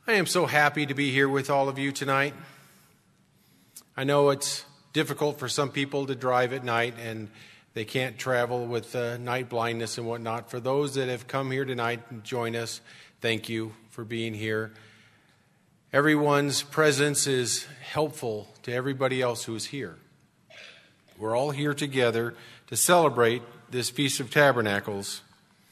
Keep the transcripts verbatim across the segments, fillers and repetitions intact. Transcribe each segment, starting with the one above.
I am so happy to be here with all of you tonight. I know it's difficult for some people to drive at night and they can't travel with uh, night blindness and whatnot. For those that have come here tonight and join us, thank you for being here. Everyone's presence is helpful to everybody else who is here. We're all here together to celebrate this Feast of Tabernacles.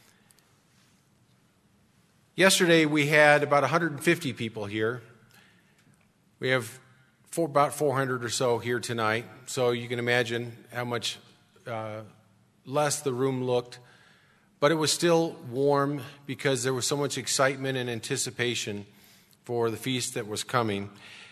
Yesterday we had about one hundred fifty people here. We have four, about four hundred or so here tonight, so you can imagine how much uh, less the room looked. But it was still warm because there was so much excitement and anticipation for the feast that was coming.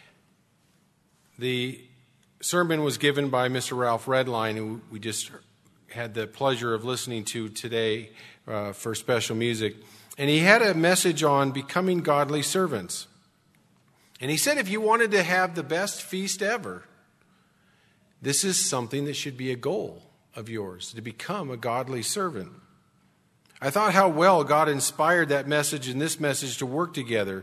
The sermon was given by Mister Ralph Redline, who we just had the pleasure of listening to today uh, for special music. And he had a message on becoming godly servants. And he said if you wanted to have the best feast ever, this is something that should be a goal of yours, to become a godly servant. I thought how well God inspired that message and this message to work together.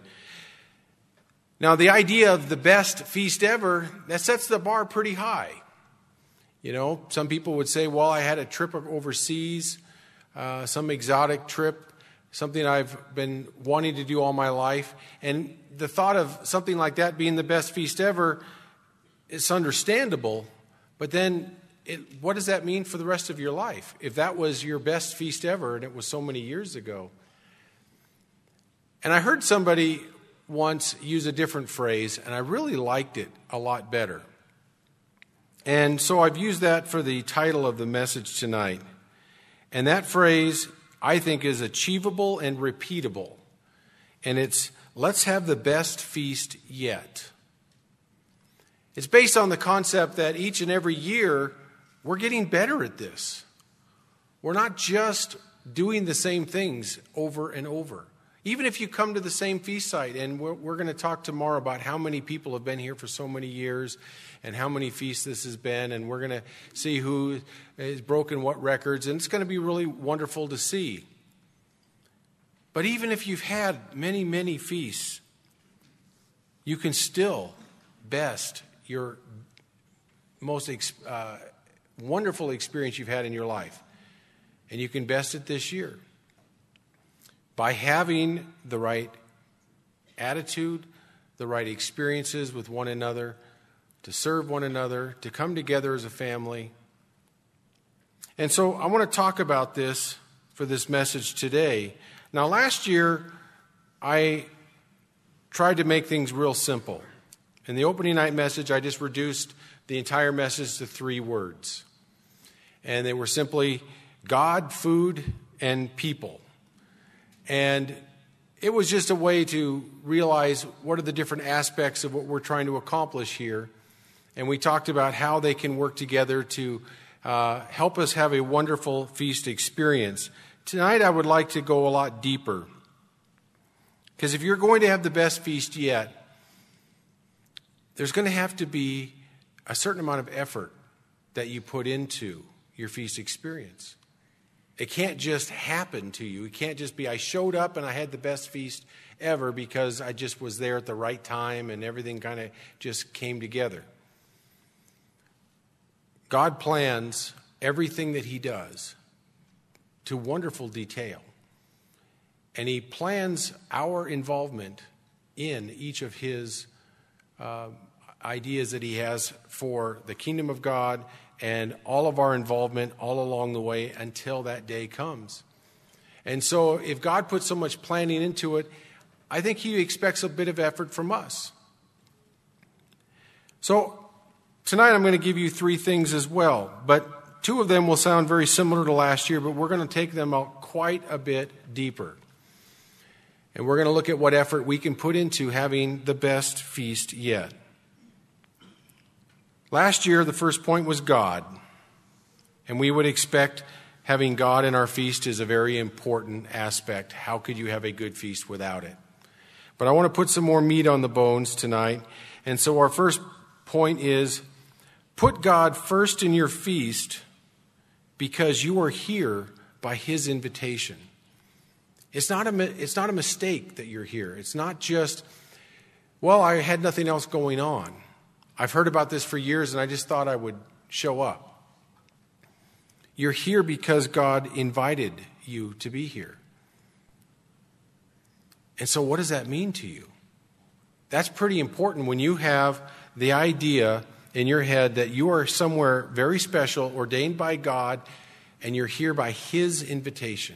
Now, the idea of the best feast ever, that sets the bar pretty high. You know, some people would say, well, I had a trip overseas, uh, some exotic trip, something I've been wanting to do all my life. And the thought of something like that being the best feast ever is understandable. But then it, what does that mean for the rest of your life? If that was your best feast ever and it was so many years ago. And I heard somebody once use a different phrase, and I really liked it a lot better. And so I've used that for the title of the message tonight. And that phrase, I think, is achievable and repeatable. And it's, let's have the best feast yet. It's based on the concept that each and every year, we're getting better at this. We're not just doing the same things over and over. Even if you come to the same feast site, and we're, we're going to talk tomorrow about how many people have been here for so many years and how many feasts this has been, and we're going to see who has broken what records, and it's going to be really wonderful to see. But even if you've had many, many feasts, you can still best your most uh, wonderful experience you've had in your life. And you can best it this year by having the right attitude, the right experiences with one another, to serve one another, to come together as a family. And so I want to talk about this for this message today. Now, last year, I tried to make things real simple. In the opening night message, I just reduced the entire message to three words. And they were simply God, food, and people. And it was just a way to realize what are the different aspects of what we're trying to accomplish here. And we talked about how they can work together to uh, help us have a wonderful feast experience. Tonight I would like to go a lot deeper. Because if you're going to have the best feast yet, there's going to have to be a certain amount of effort that you put into your feast experience. It can't just happen to you. It can't just be, I showed up and I had the best feast ever because I just was there at the right time and everything kind of just came together. God plans everything that He does to wonderful detail. And He plans our involvement in each of His uh, ideas that He has for the kingdom of God and all of our involvement all along the way until that day comes. And so if God puts so much planning into it, I think He expects a bit of effort from us. So tonight I'm going to give you three things as well, but two of them will sound very similar to last year, but we're going to take them out quite a bit deeper. And we're going to look at what effort we can put into having the best feast yet. Last year, the first point was God. And we would expect having God in our feast is a very important aspect. How could you have a good feast without it? But I want to put some more meat on the bones tonight. And so our first point is, put God first in your feast because you are here by His invitation. It's not a, it's not a mistake that you're here. It's not just Well, I had nothing else going on. I've heard about this for years, and I just thought I would show up. You're here because God invited you to be here. And so what does that mean to you? That's pretty important when you have the idea in your head that you are somewhere very special, ordained by God, and you're here by His invitation.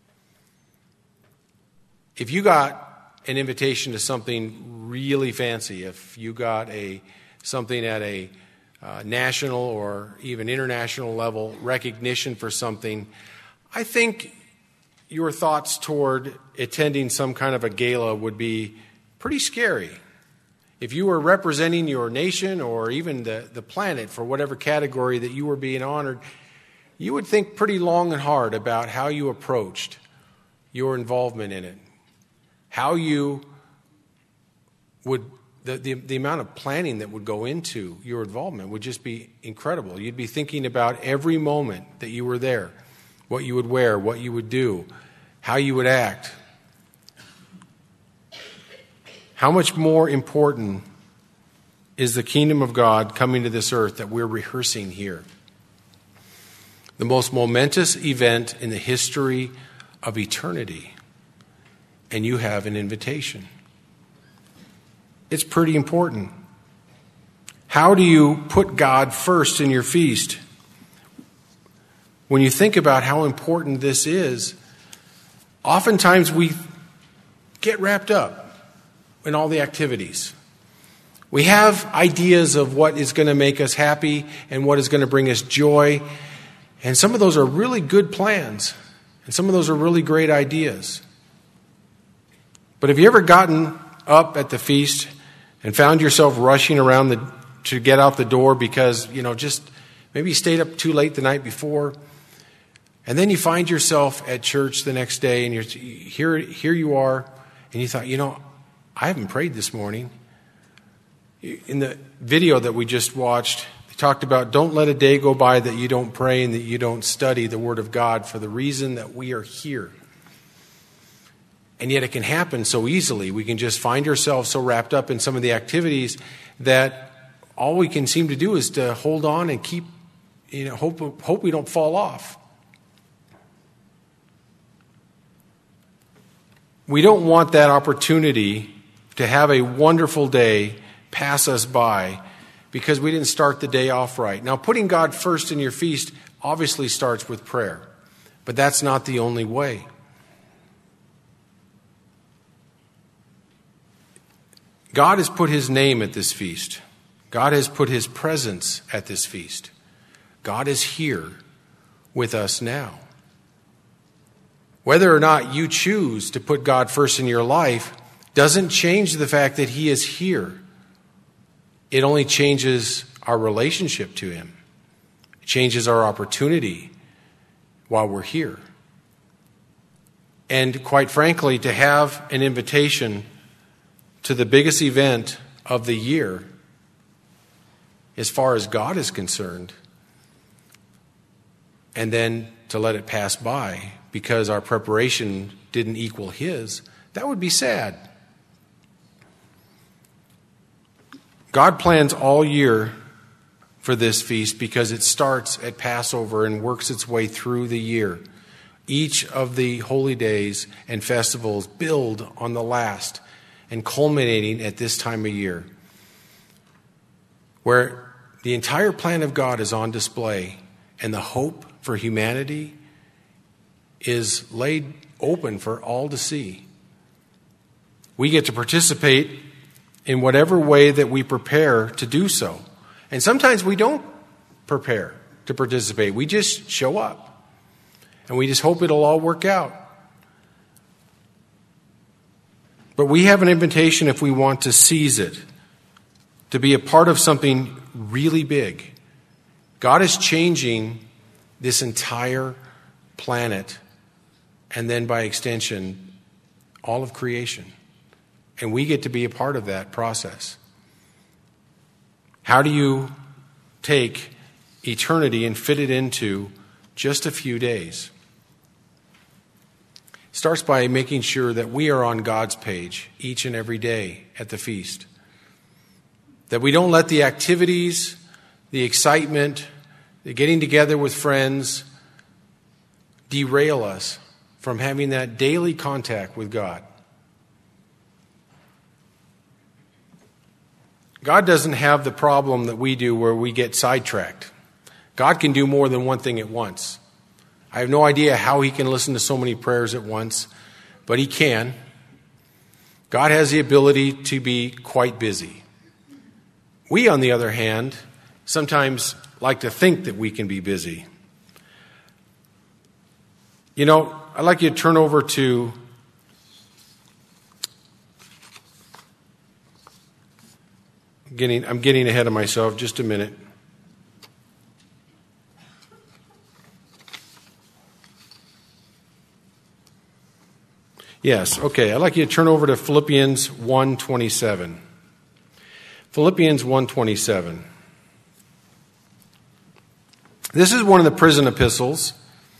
If you got an invitation to something really fancy, if you got a something at a uh, national or even international level recognition for something, I think your thoughts toward attending some kind of a gala would be pretty scary. If you were representing your nation or even the, the planet for whatever category that you were being honored, you would think pretty long and hard about how you approached your involvement in it. How you would, the, the, the amount of planning that would go into your involvement would just be incredible. You'd be thinking about every moment that you were there, what you would wear, what you would do, how you would act. How much more important is the kingdom of God coming to this earth that we're rehearsing here? The most momentous event in the history of eternity. And you have an invitation. It's pretty important. How do you put God first in your feast? When you think about how important this is, oftentimes we get wrapped up in all the activities. We have ideas of what is going to make us happy and what is going to bring us joy. And some of those are really good plans. And some of those are really great ideas. But have you ever gotten up at the feast and found yourself rushing around the, to get out the door because, you know, just maybe you stayed up too late the night before? And then you find yourself at church the next day and you're here, here you are, and you thought, you know, I haven't prayed this morning. In the video that we just watched, they talked about don't let a day go by that you don't pray and that you don't study the Word of God for the reason that we are here. And yet it can happen so easily. We can just find ourselves so wrapped up in some of the activities that all we can seem to do is to hold on and keep, you know, hope, hope we don't fall off. We don't want that opportunity to have a wonderful day pass us by because we didn't start the day off right. Now, putting God first in your feast obviously starts with prayer, but that's not the only way. God has put His name at this feast. God has put His presence at this feast. God is here with us now. Whether or not you choose to put God first in your life doesn't change the fact that He is here. It only changes our relationship to Him. It changes our opportunity while we're here. And quite frankly, to have an invitation to the biggest event of the year, as far as God is concerned, and then to let it pass by because our preparation didn't equal His, that would be sad. God plans all year for this feast because it starts at Passover and works its way through the year. Each of the holy days and festivals build on the last and culminating at this time of year, where the entire plan of God is on display and the hope for humanity is laid open for all to see. We get to participate in whatever way that we prepare to do so. And sometimes we don't prepare to participate. We just show up. And we just hope it'll all work out. But we have an invitation if we want to seize it, to be a part of something really big. God is changing this entire planet, and then by extension, all of creation. And we get to be a part of that process. How do you take eternity and fit it into just a few days? It starts by making sure that we are on God's page each and every day at the feast. That we don't let the activities, the excitement, the getting together with friends derail us from having that daily contact with God. God doesn't have the problem that we do where we get sidetracked. God can do more than one thing at once. I have no idea how he can listen to so many prayers at once, but he can. God has the ability to be quite busy. We, on the other hand, sometimes like to think that we can be busy. You know, I'd like you to turn over to getting I'm getting ahead of myself, just a minute. Yes, okay. I'd like you to turn over to Philippians one twenty-seven. Philippians one twenty-seven. This is one of the prison epistles.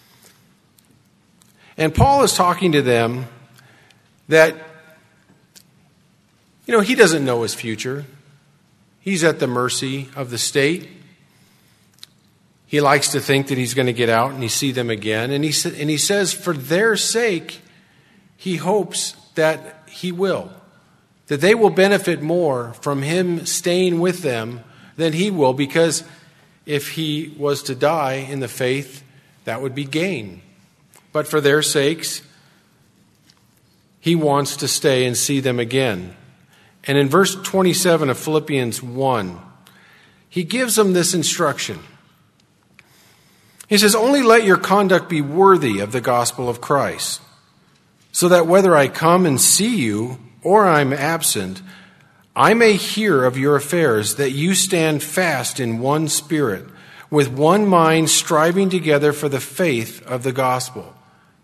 And Paul is talking to them that, you know, he doesn't know his future. He's at the mercy of the state. He likes to think that he's going to get out and he see them again. And he, and he says for their sake, he hopes that he will. That they will benefit more from him staying with them than he will, because if he was to die in the faith, that would be gain. But for their sakes, he wants to stay and see them again. And in verse twenty-seven of Philippians one, he gives them this instruction. He says, "Only let your conduct be worthy of the gospel of Christ, so that whether I come and see you or I'm absent, I may hear of your affairs, that you stand fast in one spirit, with one mind, striving together for the faith of the gospel."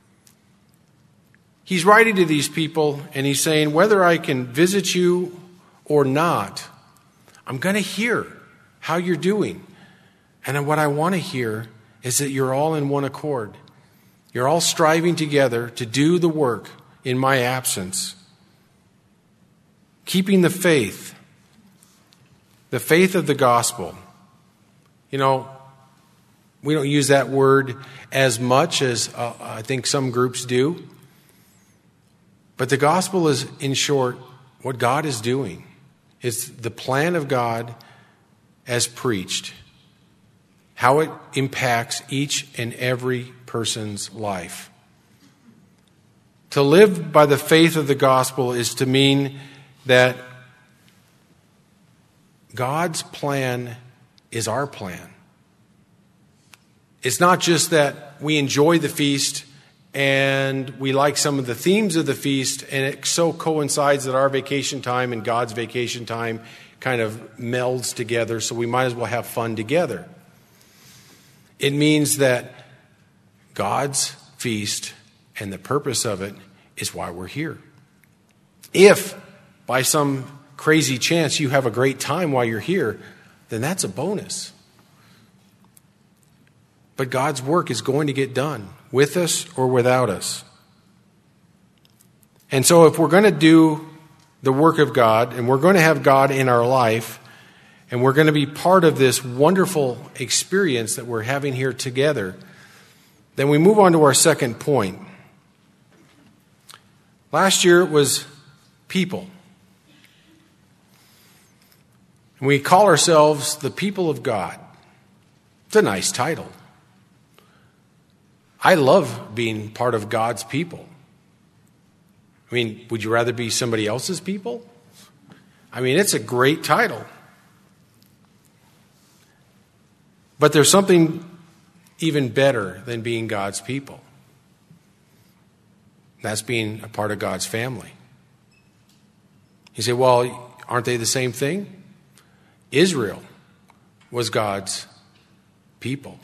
He's writing to these people and he's saying, whether I can visit you or not, I'm going to hear how you're doing. And what I want to hear is that you're all in one accord. You're all striving together to do the work in my absence. Keeping the faith, the faith of the gospel. You know, we don't use that word as much as uh, I think some groups do. But the gospel is, in short, what God is doing. It's the plan of God as preached. How it impacts each and every person's life. To live by the faith of the gospel is to mean that God's plan is our plan. It's not just that we enjoy the feast and we like some of the themes of the feast, and it so coincides that our vacation time and God's vacation time kind of melds together, so we might as well have fun together. It means that God's feast and the purpose of it is why we're here. If by some crazy chance you have a great time while you're here, then that's a bonus. But God's work is going to get done, with us or without us. And so if we're going to do the work of God, and we're going to have God in our life, and we're going to be part of this wonderful experience that we're having here together, then we move on to our second point. Last year it was people. And we call ourselves the people of God. It's a nice title. I love being part of God's people. I mean, would you rather be somebody else's people? I mean, it's a great title. But there's something even better than being God's people. That's being a part of God's family. You say, well, aren't they the same thing? Israel was God's people.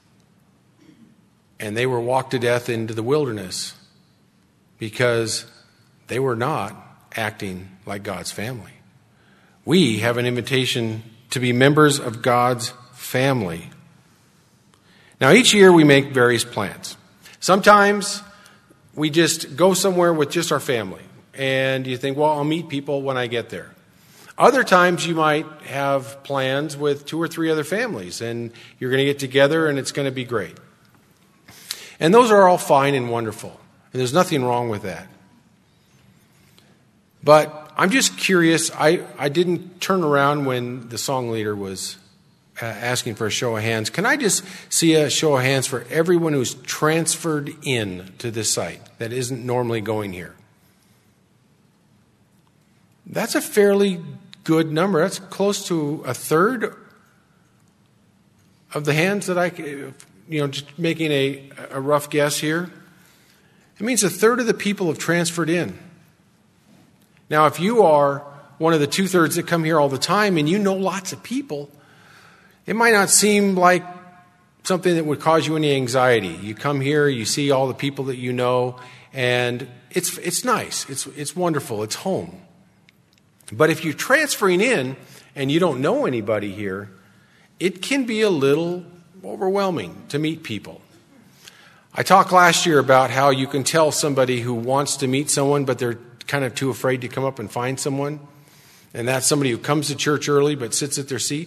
And they were walked to death into the wilderness because they were not acting like God's family. We have an invitation to be members of God's family. Now, each year we make various plans. Sometimes we just go somewhere with just our family. And you think, well, I'll meet people when I get there. Other times you might have plans with two or three other families, and you're going to get together and it's going to be great. And those are all fine and wonderful, and there's nothing wrong with that. But I'm just curious, I, I didn't turn around when the song leader was uh, asking for a show of hands. Can I just see a show of hands for everyone who's transferred in to this site that isn't normally going here? That's a fairly good number. That's close to a third of the hands that I, you know, just making a, a rough guess here. It means a third of the people have transferred in. Now, if you are one of the two-thirds that come here all the time and you know lots of people, it might not seem like something that would cause you any anxiety. You come here, you see all the people that you know, and it's it's nice. It's it's wonderful. It's home. But if you're transferring in and you don't know anybody here, it can be a little overwhelming to meet people. I talked last year about how you can tell somebody who wants to meet someone, but they're kind of too afraid to come up and find someone. And that's somebody who comes to church early but sits at their seat.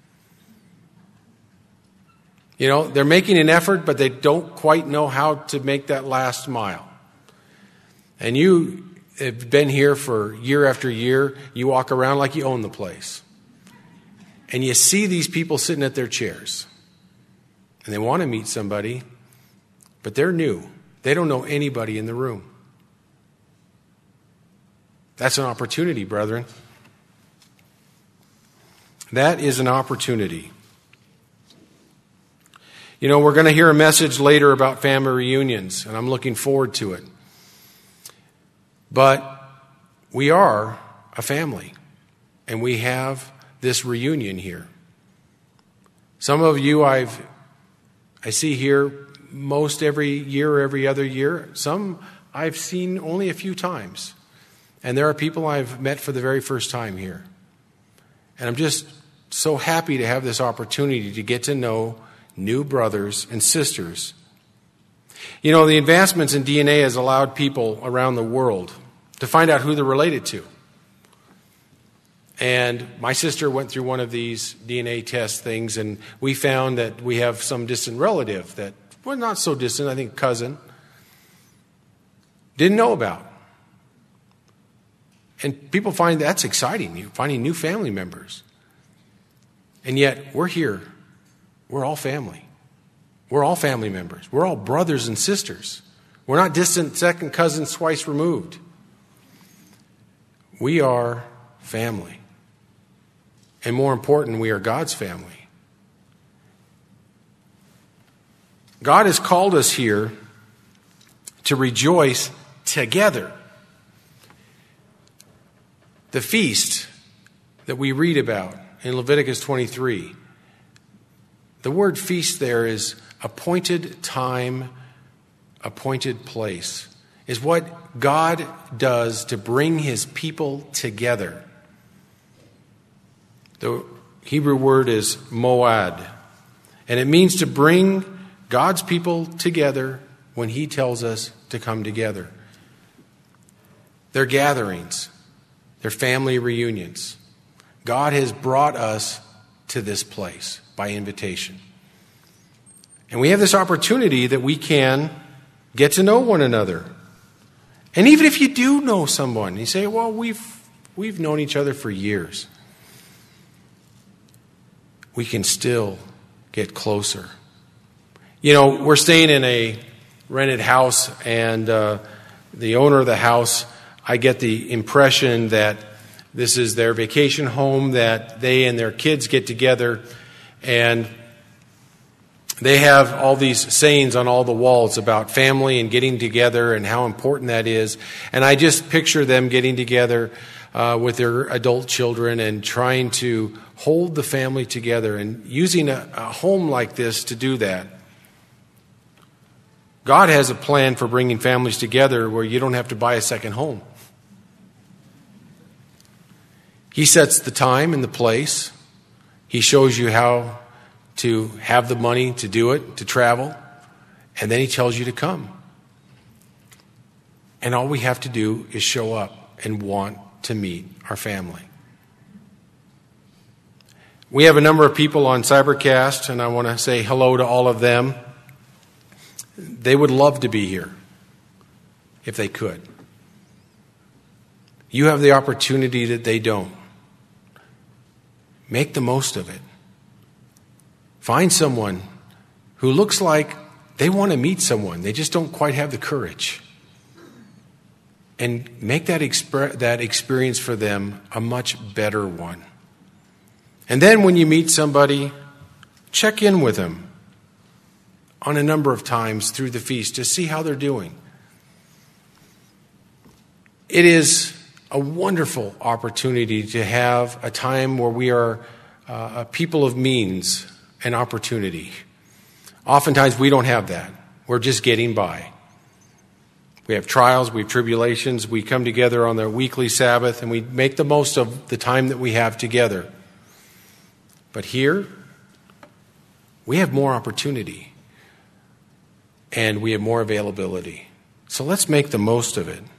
You know, they're making an effort, but they don't quite know how to make that last mile. And you have been here for year after year. You walk around like you own the place. And you see these people sitting at their chairs. And they want to meet somebody, but they're new. They don't know anybody in the room. That's an opportunity, brethren. That is an opportunity. You know, we're going to hear a message later about family reunions, and I'm looking forward to it. But we are a family, and we have this reunion here. Some of you I've I see here most every year or every other year. Some I've seen only a few times. And there are people I've met for the very first time here. And I'm just so happy to have this opportunity to get to know new brothers and sisters. You know, the advancements in D N A has allowed people around the world to find out who they're related to. And my sister went through one of these D N A test things, and we found that we have some distant relative that, well, not so distant, I think cousin, didn't know about. And people find that's exciting, you finding new family members. And yet, we're here. We're all family. We're all family members. We're all brothers and sisters. We're not distant second cousins twice removed. We are family. And more important, we are God's family. God has called us here to rejoice together. The feast that we read about in Leviticus twenty-three, the word feast there is appointed time, appointed place, is what God does to bring his people together. The Hebrew word is moad, and it means to bring God's people together when he tells us to come together. They're gatherings. They're family reunions. God has brought us to this place by invitation. And we have this opportunity that we can get to know one another. And even if you do know someone, you say, well, we've we've known each other for years. We can still get closer. You know, we're staying in a rented house, and uh, the owner of the house, I get the impression that this is their vacation home, that they and their kids get together, and they have all these sayings on all the walls about family and getting together and how important that is. And I just picture them getting together uh, with their adult children and trying to hold the family together and using a, a home like this to do that. God has a plan for bringing families together where you don't have to buy a second home. He sets the time and the place. He shows you how to have the money to do it, to travel, and then he tells you to come. And all we have to do is show up and want to meet our family. We have a number of people on Cybercast, and I want to say hello to all of them. They would love to be here if they could. You have the opportunity that they don't. Make the most of it. Find someone who looks like they want to meet someone. They just don't quite have the courage. And make that, exper- that experience for them a much better one. And then when you meet somebody, check in with them on a number of times through the feast to see how they're doing. It is a wonderful opportunity to have a time where we are uh, a people of means and opportunity. Oftentimes we don't have that. We're just getting by. We have trials, we have tribulations. We come together on the weekly Sabbath and we make the most of the time that we have together. But here, we have more opportunity and we have more availability. So let's make the most of it.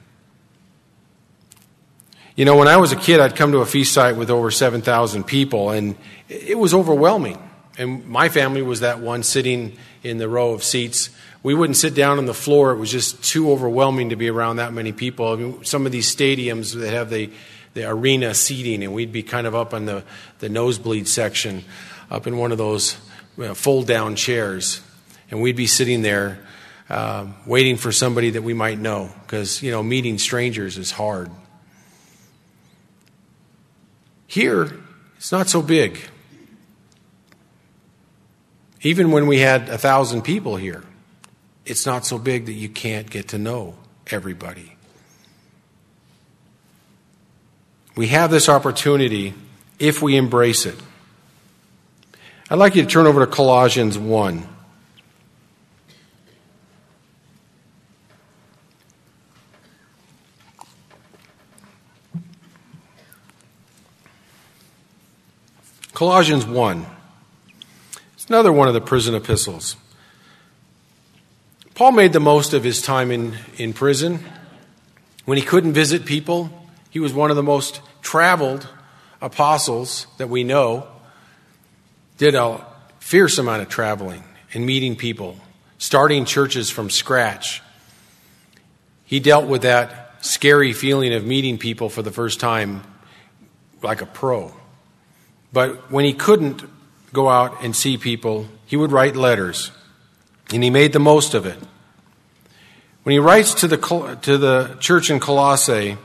You know, when I was a kid, I'd come to a feast site with over seven thousand people, and it was overwhelming. And my family was that one sitting in the row of seats. We wouldn't sit down on the floor. It was just too overwhelming to be around that many people. I mean, some of these stadiums that have the, the arena seating, and we'd be kind of up on the, the nosebleed section, up in one of those you know, fold-down chairs. And we'd be sitting there uh, waiting for somebody that we might know, because, you know, meeting strangers is hard. Here, it's not so big. Even when we had a thousand people here, it's not so big that you can't get to know everybody. We have this opportunity if we embrace it. I'd like you to turn over to Colossians one. Colossians one. It's another one of the prison epistles. Paul made the most of his time in, in prison. When he couldn't visit people, he was one of the most traveled apostles that we know. Did a fierce amount of traveling and meeting people, starting churches from scratch. He dealt with that scary feeling of meeting people for the first time like a pro. But when he couldn't go out and see people, he would write letters, and he made the most of it. When he writes to the to the church in Colossae,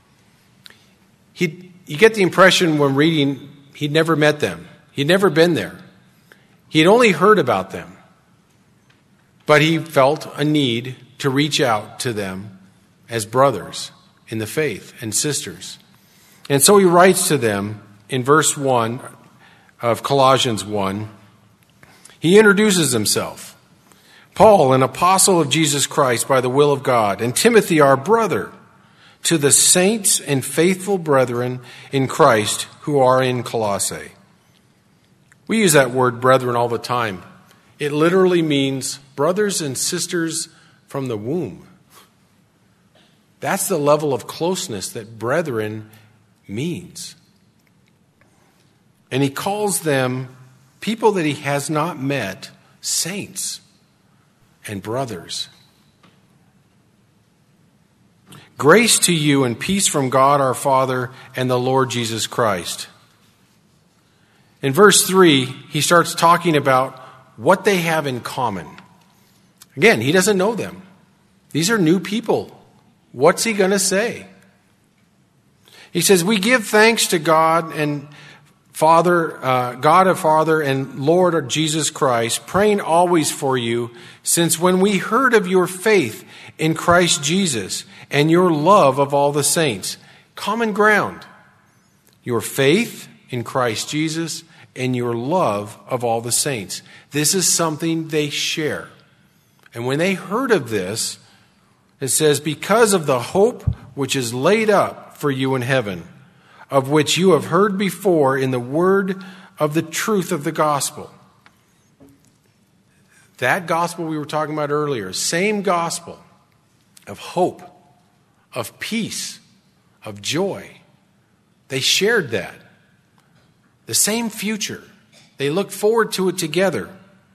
he you get the impression when reading he'd never met them. He'd never been there. He had only heard about them. But he felt a need to reach out to them as brothers in the faith and sisters. And so he writes to them in verse one of Colossians one. He introduces himself. Paul, an apostle of Jesus Christ by the will of God, and Timothy, our brother, to the saints and faithful brethren in Christ who are in Colossae. We use that word brethren all the time. It literally means brothers and sisters from the womb. That's the level of closeness that brethren means. And he calls them people that he has not met, saints and brothers. Grace to you and peace from God our Father and the Lord Jesus Christ. In verse three, he starts talking about what they have in common. Again, he doesn't know them. These are new people. What's he going to say? He says, we give thanks to God and Father, uh, God of Father and Lord of Jesus Christ, praying always for you, since when we heard of your faith in Christ Jesus and your love of all the saints, common ground, your faith in Christ Jesus and your love of all the saints. This is something they share. And when they heard of this, it says, because of the hope which is laid up for you in heaven, of which you have heard before in the word of the truth of the gospel. That gospel we were talking about earlier, same gospel of hope, of peace, of joy. They shared that. the same future. They look forward to it together,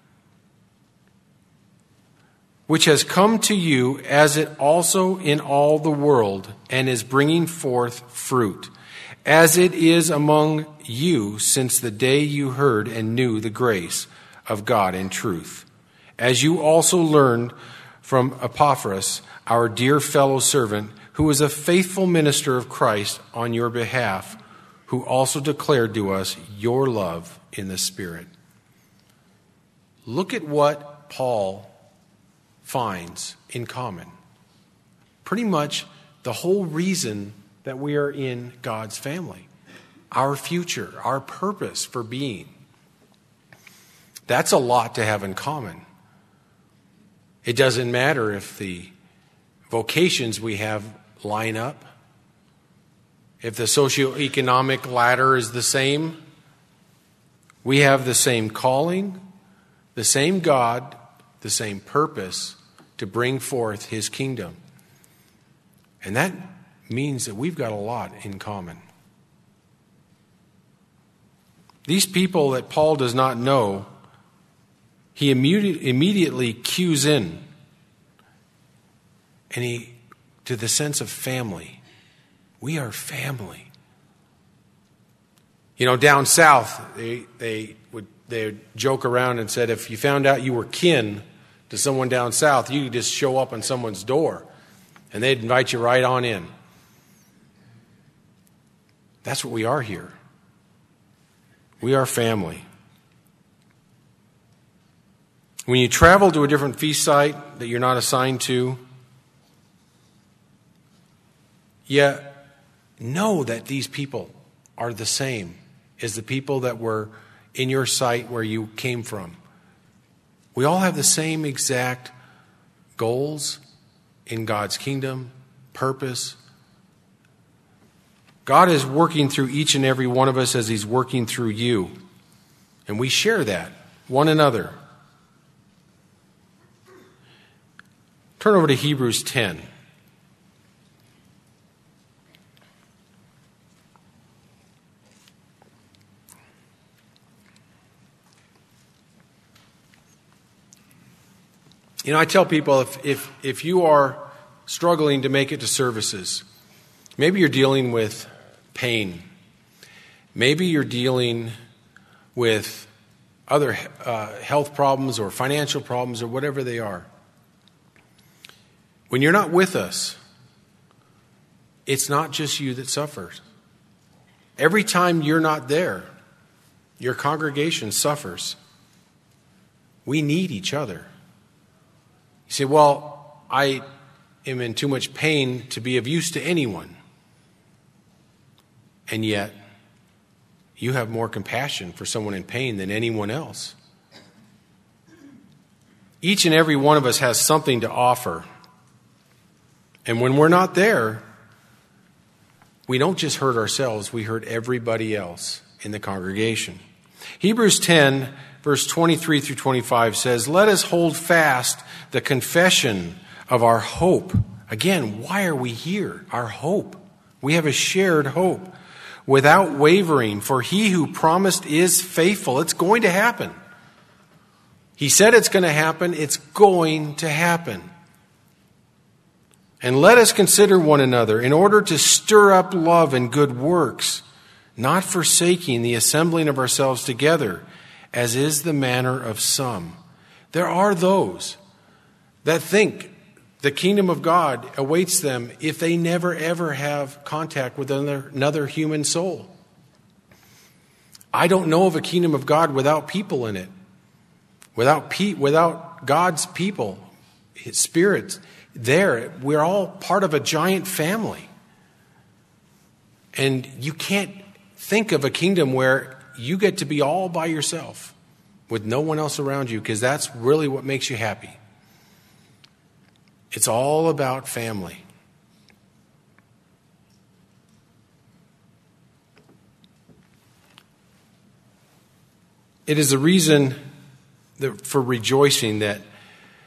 which has come to you as it also in all the world, and is bringing forth fruit, as it is among you since the day you heard and knew the grace of God in truth, as you also learned from Epaphras, our dear fellow servant, who is a faithful minister of Christ on your behalf, who also declared to us your love in the Spirit. Look at what Paul finds in common. Pretty much the whole reason that we are in God's family. Our future, our purpose for being. That's a lot to have in common. It doesn't matter if the vocations we have line up, if the socioeconomic ladder is the same. We have the same calling, the same God, the same purpose to bring forth his kingdom. And that means that we've got a lot in common. These people that Paul does not know, he immediate, immediately cues in and he to the sense of family. We are family. You know, down south, they they would they would joke around and said if you found out you were kin to someone down south, you could just show up on someone's door and they'd invite you right on in. That's what we are here. We are family. When you travel to a different feast site that you're not assigned to, you know that these people are the same as the people that were in your site where you came from. We all have the same exact goals in God's kingdom, purpose. God is working through each and every one of us as he's working through you. And we share that, one another. Turn over to Hebrews ten. You know, I tell people if, if, if you are struggling to make it to services, maybe you're dealing with pain. Maybe you're dealing with other uh, health problems or financial problems or whatever they are. When you're not with us, it's not just you that suffers. Every time you're not there, your congregation suffers. We need each other. You say, well, I am in too much pain to be of use to anyone. And yet, you have more compassion for someone in pain than anyone else. Each and every one of us has something to offer. And when we're not there, we don't just hurt ourselves, we hurt everybody else in the congregation. Hebrews ten, verse twenty-three through twenty-five says, let us hold fast the confession of our hope. Again, why are we here? Our hope. We have a shared hope. Without wavering, for he who promised is faithful. It's going to happen. He said it's going to happen. It's going to happen. And let us consider one another in order to stir up love and good works, not forsaking the assembling of ourselves together, as is the manner of some. There are those that think the kingdom of God awaits them if they never ever have contact with another, another human soul. I don't know of a kingdom of God without people in it. Without pe- without God's people, his spirits there. We're all part of a giant family. And you can't think of a kingdom where you get to be all by yourself with no one else around you, because that's really what makes you happy. It's all about family. It is a reason that, for rejoicing that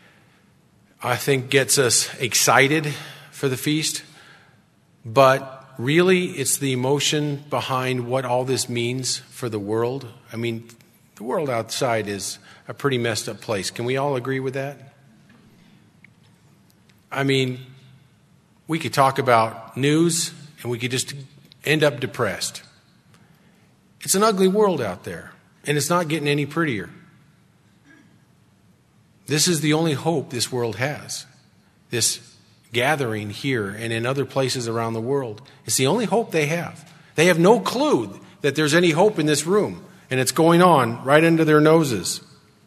I think gets us excited for the feast, but really, it's the emotion behind what all this means for the world. I mean, the world outside is a pretty messed up place. Can we all agree with that? I mean, we could talk about news and we could just end up depressed. It's an ugly world out there, and it's not getting any prettier. This is the only hope this world has. This gathering here and in other places around the world. It's the only hope they have. They have no clue that there's any hope in this room, and it's going on right under their noses.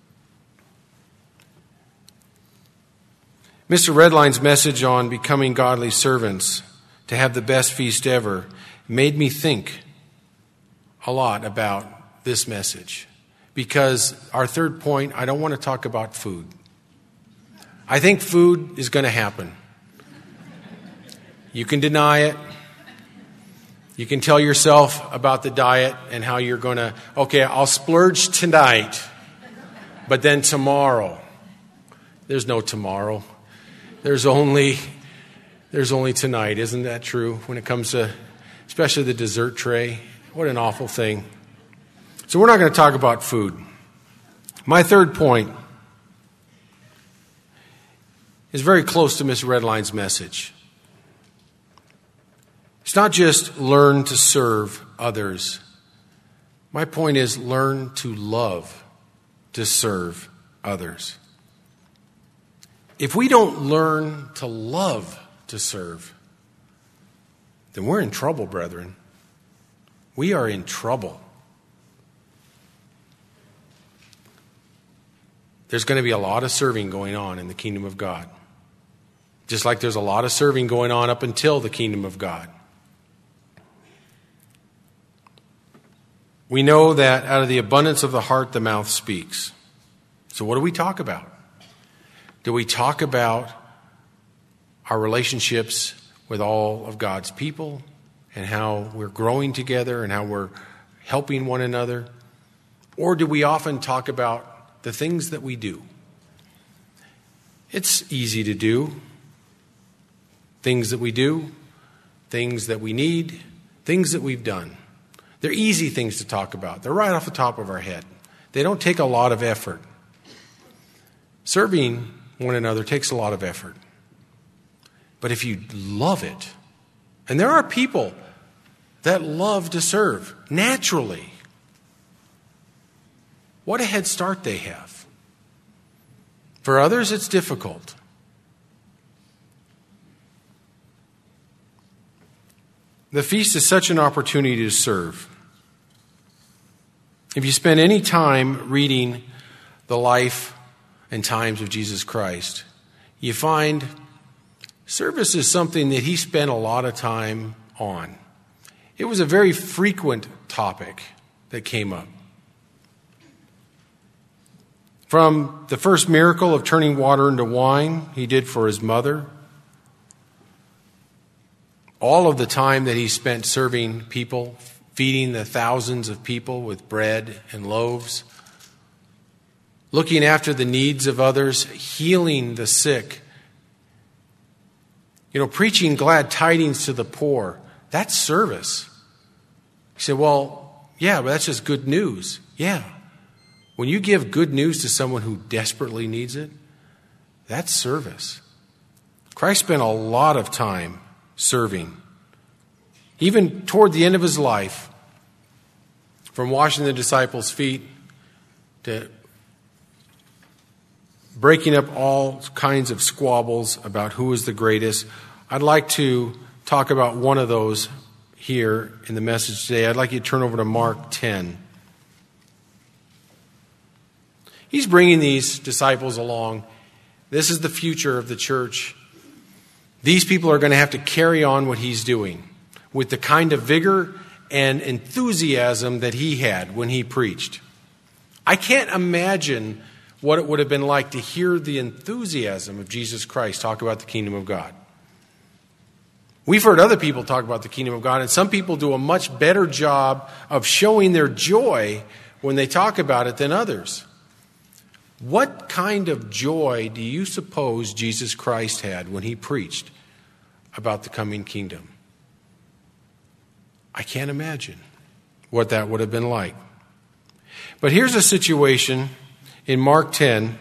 Mister Redline's message on becoming godly servants to have the best feast ever made me think a lot about this message. Because our third point, I don't want to talk about food. I think food is going to happen. You can deny it. You can tell yourself about the diet and how you're going to, okay, I'll splurge tonight, but then tomorrow. There's no tomorrow. There's only there's only tonight. Isn't that true when it comes to especially the dessert tray? What an awful thing. So we're not going to talk about food. My third point is very close to Miss Redline's message. It's not just learn to serve others. My point is learn to love to serve others. If we don't learn to love to serve, then we're in trouble, brethren. We are in trouble. There's going to be a lot of serving going on in the kingdom of God. Just like there's a lot of serving going on up until the kingdom of God. We know that out of the abundance of the heart, the mouth speaks. So what do we talk about? Do we talk about our relationships with all of God's people and how we're growing together and how we're helping one another? Or do we often talk about the things that we do? It's easy to do. Things that we do, things that we need, things that we've done. They're easy things to talk about. They're right off the top of our head. They don't take a lot of effort. Serving one another takes a lot of effort. But if you love it, and there are people that love to serve naturally, what a head start they have. For others, it's difficult. The feast is such an opportunity to serve. If you spend any time reading the life and times of Jesus Christ, you find service is something that he spent a lot of time on. It was a very frequent topic that came up. From the first miracle of turning water into wine he did for his mother, all of the time that he spent serving people, feeding the thousands of people with bread and loaves, looking after the needs of others, healing the sick, you know, preaching glad tidings to the poor. That's service. You say, well, yeah, but that's just good news. Yeah. When you give good news to someone who desperately needs it, that's service. Christ spent a lot of time serving. Even toward the end of his life, from washing the disciples' feet to breaking up all kinds of squabbles about who is the greatest. I'd like to talk about one of those here in the message today. I'd like you to turn over to Mark ten. He's bringing these disciples along. This is the future of the church. These people are going to have to carry on what he's doing with the kind of vigor and enthusiasm that he had when he preached. I can't imagine what it would have been like to hear the enthusiasm of Jesus Christ talk about the kingdom of God. We've heard other people talk about the kingdom of God, and some people do a much better job of showing their joy when they talk about it than others. What kind of joy do you suppose Jesus Christ had when he preached about the coming kingdom? I can't imagine what that would have been like. But here's a situation in Mark ten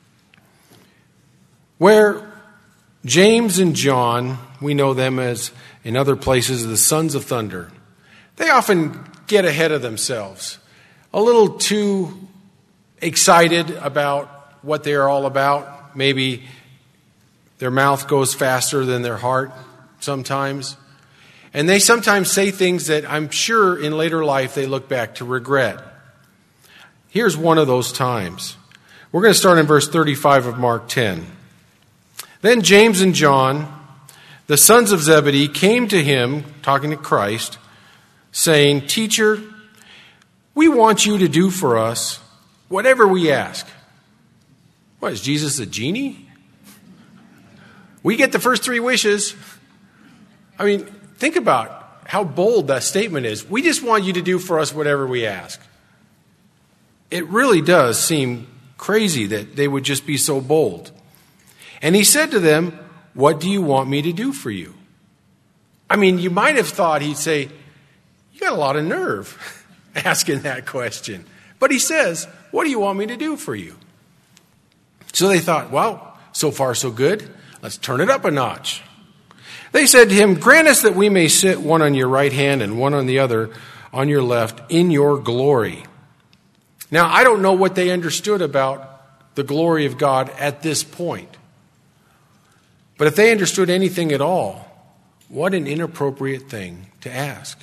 where James and John, we know them as in other places the sons of thunder, they often get ahead of themselves, a little too excited about what they are all about. Maybe their mouth goes faster than their heart sometimes. And they sometimes say things that I'm sure in later life they look back to regret. Here's one of those times. We're going to start in verse thirty-five of Mark ten. Then James and John, the sons of Zebedee, came to him, talking to Christ, saying, "Teacher, we want you to do for us whatever we ask." What, is Jesus a genie? We get the first three wishes. I mean, think about how bold that statement is. We just want you to do for us whatever we ask. It really does seem crazy that they would just be so bold. And he said to them, "What do you want me to do for you?" I mean, you might have thought he'd say, "You got a lot of nerve asking that question." But he says, "What do you want me to do for you?" So they thought, well, so far so good. Let's turn it up a notch. They said to him, "Grant us that we may sit one on your right hand and one on the other on your left in your glory." Now, I don't know what they understood about the glory of God at this point. But if they understood anything at all, what an inappropriate thing to ask.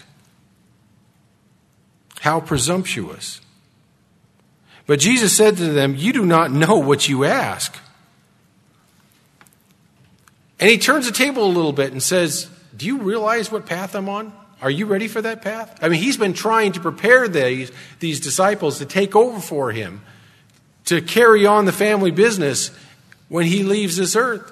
How presumptuous. But Jesus said to them, "You do not know what you ask." And he turns the table a little bit and says, "Do you realize what path I'm on? Are you ready for that path?" I mean, he's been trying to prepare these, these disciples to take over for him, to carry on the family business when he leaves this earth.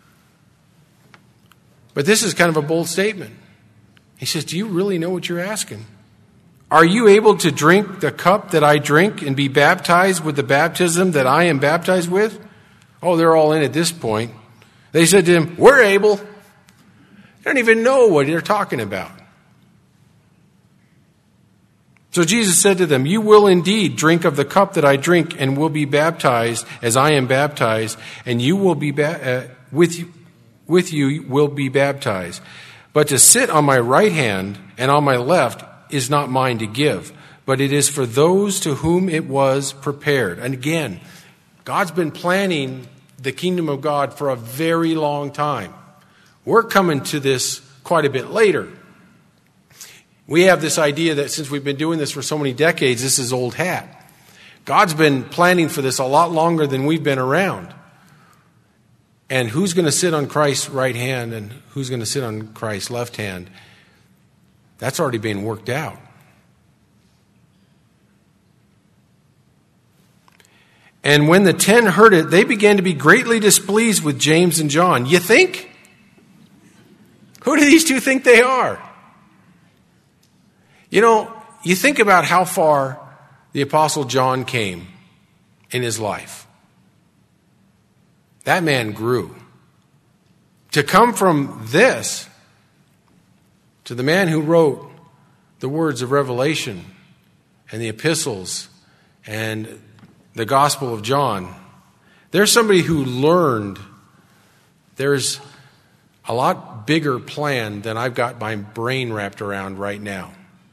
But this is kind of a bold statement. He says, "Do you really know what you're asking? Are you able to drink the cup that I drink and be baptized with the baptism that I am baptized with?" Oh, they're all in at this point. They said to him, "We're able." They don't even know what they're talking about. So Jesus said to them, "You will indeed drink of the cup that I drink and will be baptized as I am baptized, and you will be ba- uh, with you, with you will be baptized. But to sit on my right hand and on my left is not mine to give, but it is for those to whom it was prepared." And again, God's been planning the kingdom of God for a very long time. We're coming to this quite a bit later. We have this idea that since we've been doing this for so many decades, this is old hat. God's been planning for this a lot longer than we've been around. And who's going to sit on Christ's right hand and who's going to sit on Christ's left hand, that's already being worked out. And when the ten heard it, they began to be greatly displeased with James and John. You think? Who do these two think they are? You know, you think about how far the Apostle John came in his life. That man grew. To come from this to the man who wrote the words of Revelation and the epistles and the Gospel of John, there's somebody who learned there's a lot bigger plan than I've got my brain wrapped around right now.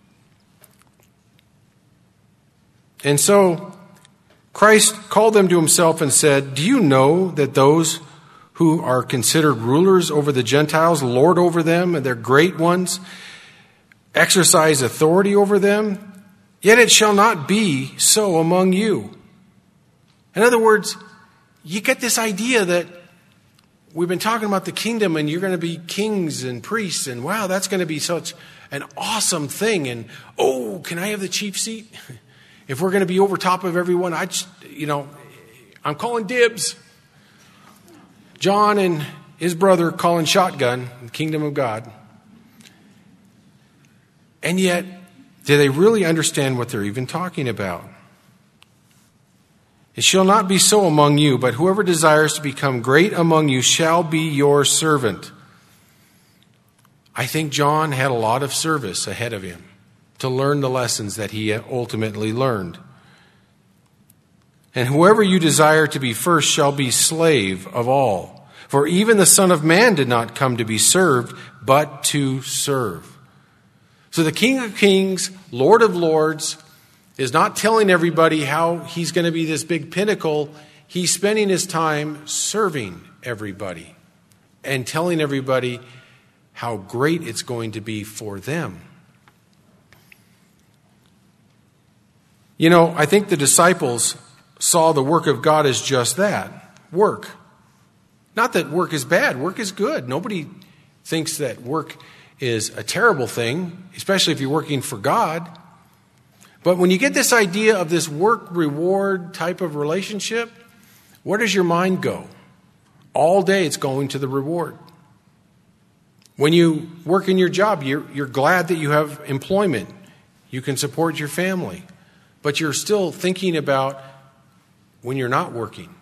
And so Christ called them to himself and said, "Do you know that those who are considered rulers over the Gentiles lord over them, and their great ones exercise authority over them? Yet it shall not be so among you." In other words, you get this idea that we've been talking about the kingdom and you're going to be kings and priests, and wow, that's going to be such an awesome thing. And oh, can I have the chief seat? If we're going to be over top of everyone, I just, you know, I'm calling dibs. John and his brother calling shotgun, the kingdom of God. And yet, do they really understand what they're even talking about? "It shall not be so among you, but whoever desires to become great among you shall be your servant. I think John had a lot of service ahead of him to learn the lessons that he ultimately learned. And whoever you desire to be first shall be slave of all. For even the Son of Man did not come to be served, but to serve. So the King of Kings, Lord of Lords, is not telling everybody how he's going to be this big pinnacle. He's spending his time serving everybody and telling everybody how great it's going to be for them. You know, I think the disciples saw the work of God as just that, work. Not that work is bad, work is good. Nobody thinks that work is a terrible thing, especially if you're working for God. But when you get this idea of this work-reward type of relationship, where does your mind go? All day it's going to the reward. When you work in your job, you're, you're glad that you have employment. You can support your family. But you're still thinking about when you're not working.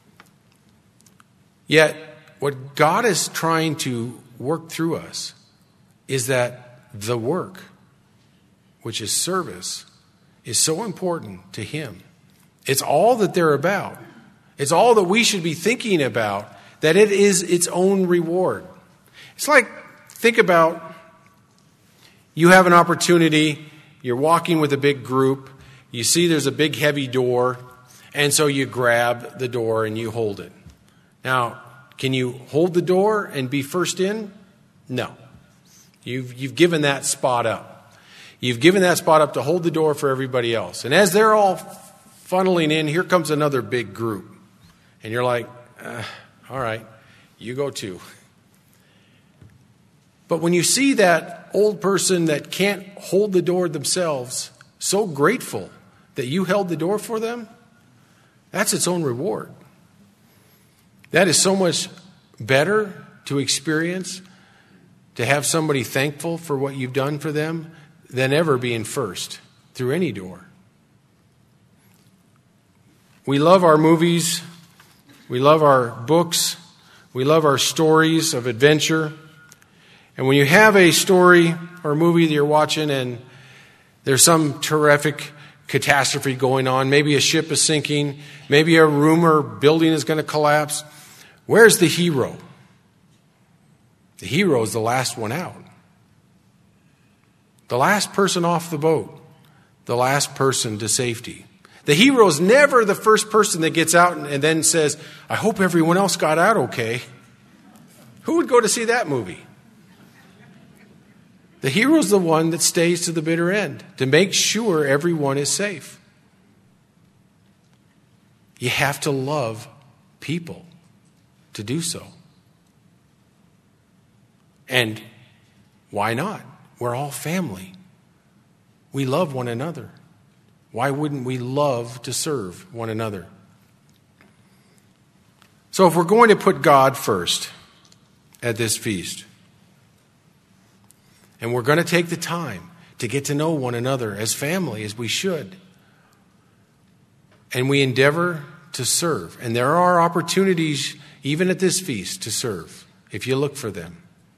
Yet, what God is trying to work through us is that the work, which is service, is so important to Him. It's all that they're about. It's all that we should be thinking about, that it is its own reward. It's like, think about, you have an opportunity, you're walking with a big group, you see there's a big heavy door, and so you grab the door and you hold it. Now, can you hold the door and be first in? No. You've, you've given that spot up. You've given that spot up to hold the door for everybody else. And as they're all funneling in, here comes another big group. And you're like, uh, all right, you go too. But when you see that old person that can't hold the door themselves, so grateful that you held the door for them, that's its own reward. That is so much better to experience, to have somebody thankful for what you've done for them, than ever being first through any door. We love our movies. We love our books. We love our stories of adventure. And when you have a story or a movie that you're watching and there's some terrific catastrophe going on, maybe a ship is sinking, maybe a rumor building is going to collapse, where's the hero? The hero is the last one out. The last person off the boat. The last person to safety. The hero is never the first person that gets out and then says, I hope everyone else got out okay. Who would go to see that movie? The hero is the one that stays to the bitter end to make sure everyone is safe. You have to love people to do so. And why not? We're all family. We love one another. Why wouldn't we love to serve one another? So if we're going to put God first at this feast, and we're going to take the time to get to know one another as family, as we should, and we endeavor to serve, and there are opportunities even at this feast to serve, if you look for them,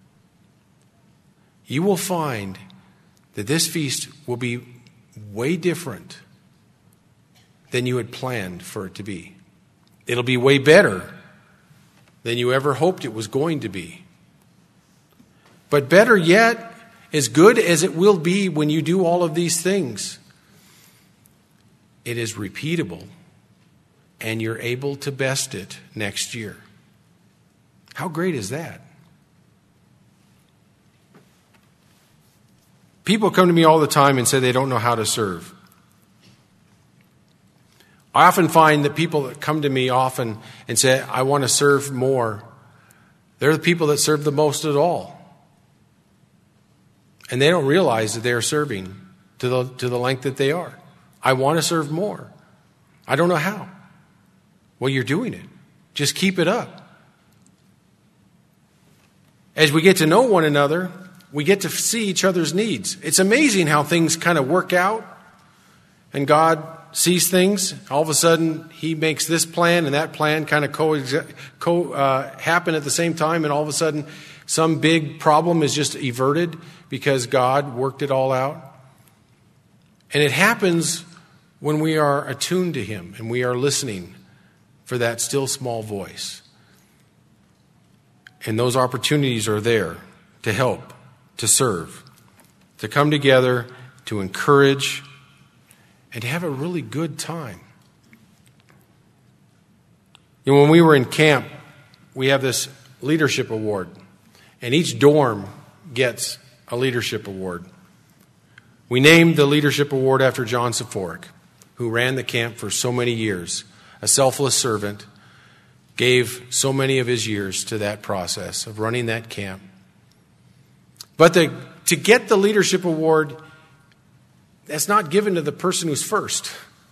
you will find that this feast will be way different than you had planned for it to be. It'll be way better than you ever hoped it was going to be. But better yet, as good as it will be when you do all of these things, it is repeatable and you're able to best it next year. How great is that? People come to me all the time and say they don't know how to serve. I often find that people that come to me often and say, I want to serve more, they're the people that serve the most at all. And they don't realize that they are serving to the, to the length that they are. I want to serve more. I don't know how. Well, you're doing it. Just keep it up. As we get to know one another, we get to see each other's needs. It's amazing how things kind of work out, and God sees things. All of a sudden, He makes this plan and that plan kind of co, co uh, happen at the same time, and all of a sudden, Some big problem is just everted because God worked it all out. And it happens when we are attuned to Him and we are listening for that still small voice. And those opportunities are there to help, to serve, to come together, to encourage, and to have a really good time. You know, when we were in camp, we have this leadership award, and each dorm gets a leadership award. We named the leadership award after John Sephoric, who ran the camp for so many years, a selfless servant, gave so many of his years to that process of running that camp. But the, to get the leadership award, that's not given to the person who's first.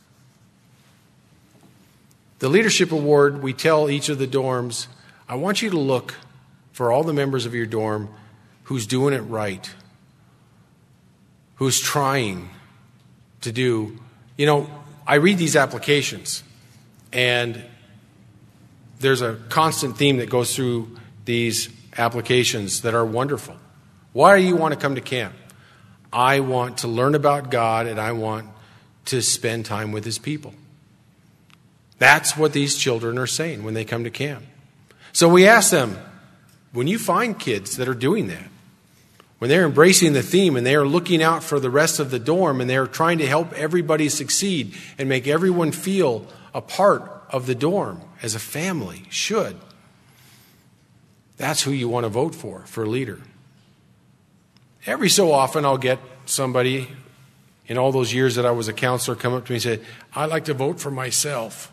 The leadership award, we tell each of the dorms, I want you to look for all the members of your dorm who's doing it right, who's trying to do, you know, I read these applications, and there's a constant theme that goes through these applications that are wonderful. Why do you want to come to camp? I want to learn about God, and I want to spend time with His people. That's what these children are saying when they come to camp. So we ask them, when you find kids that are doing that, when they're embracing the theme and they are looking out for the rest of the dorm and they're trying to help everybody succeed and make everyone feel a part of the dorm as a family should, that's who you want to vote for, for leader. Every so often I'll get somebody in all those years that I was a counselor come up to me and say, I'd like to vote for myself.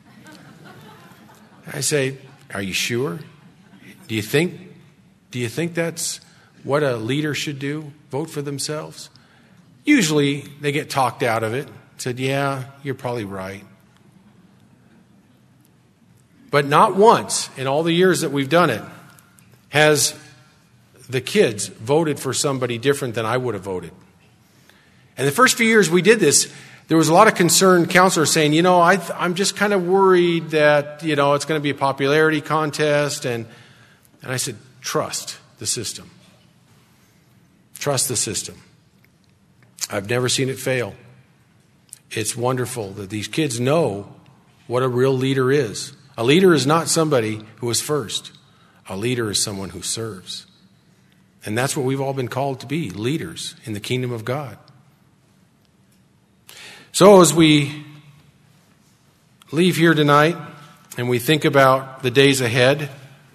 I say, are you sure? Do you think, do you think that's what a leader should do? Vote for themselves? Usually they get talked out of it. Said, yeah, you're probably right. But not once in all the years that we've done it has the kids voted for somebody different than I would have voted. And the first few years we did this, there was a lot of concerned counselors saying, you know, I th- I'm just kind of worried that, you know, it's going to be a popularity contest. And, and I said, trust the system. Trust the system. I've never seen it fail. It's wonderful that these kids know what a real leader is. A leader is not somebody who is first. A leader is someone who serves. And that's what we've all been called to be, leaders in the kingdom of God. So as we leave here tonight and we think about the days ahead,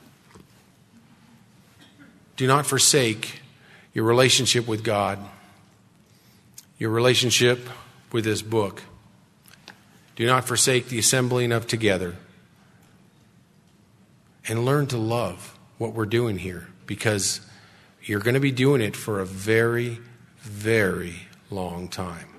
do not forsake your relationship with God, your relationship with His book. Do not forsake the assembling of together. And learn to love what we're doing here, because you're going to be doing it for a very, very long time.